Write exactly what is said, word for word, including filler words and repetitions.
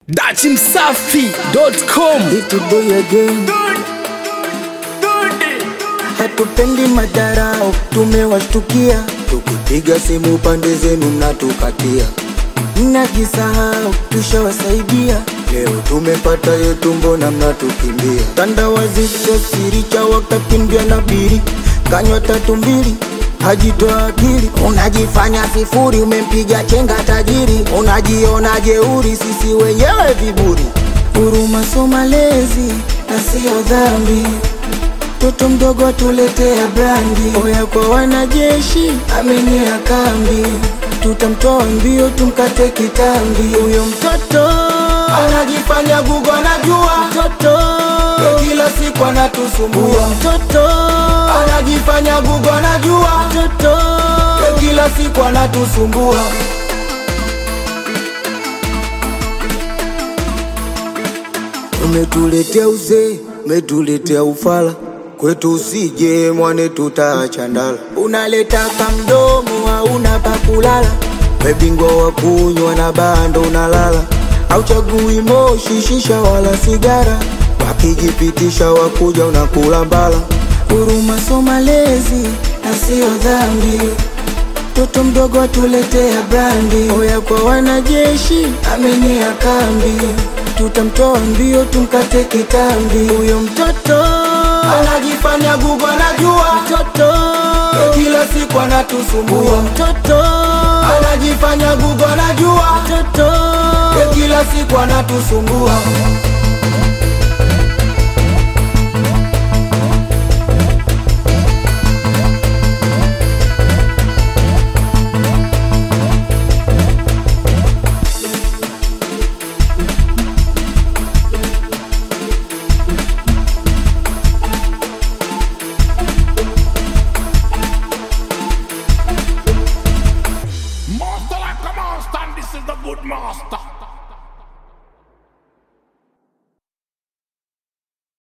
Dachi Msafi dot com. Today again, hatupendi madarau, tumewashtukia. Tukipiga simu pande zenu mnatukatia, mnajisahau tushawasaidia. Leo tumepata yetu, mbona mnatukimbia? Tandawazi sio siri, cha wakakimbia na biri, kanywa tatu mbili hajitoa akili. Unajifanya sifuri, umempiga chenga tajiri. Unajiona jeuri, sisi wenyewe viburi. Huruma so malezi na sio dhambi. Toto mdogo tuletea brandi. Oya kwa wanajeshi, amenia kambi. Tutamtoa mbio, tumkate kitambi. Huyo mtoto anajifanya gugu anajua. Mtoto kila siku anatusumbua. Huyo mtoto anajifanya gugu anajua. Mtoto kila siku anatusumbua. Umetuletea uzee, umetuletea ufala. Kwetu usije mwane tutaachandala. Unaleta kamdomo hauna pa kulala. Webingwa wa kunywa na bando unalala. Hauchagui moshi, shisha wala sigara. Wakijipitisha wakuja unakula mbala. Huruma so malezi na sio dhambi. Toto mdogo atuletea brandi. Oya kwa wanajeshi, amenia kambi. Tutamtoa mbio, tumkate kitambi. Huyo mtoto anajifanya gugu anajua. Mtoto kila siku anatusumbua. Huyo mtoto anajifanya gugu anajua. Mtoto kila siku anatusumbua. Master like a master, and this is the good master.